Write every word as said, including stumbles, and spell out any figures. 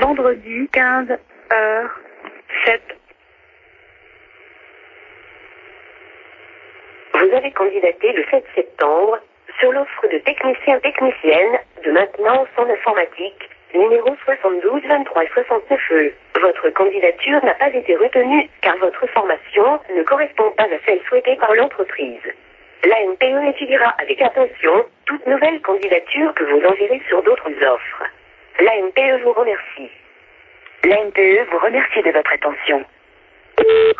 vendredi quinze heures sept. Vous avez candidaté le sept septembre sur l'offre de technicien-technicienne de maintenance en informatique, numéro soixante-douze vingt-trois soixante-neuf E. Votre candidature n'a pas été retenue car votre formation ne correspond pas à celle souhaitée par l'entreprise. L'A M P E étudiera avec attention toute nouvelle candidature que vous enverrez sur d'autres offres. L'A M P E vous remercie. L'A M P E vous remercie de votre attention.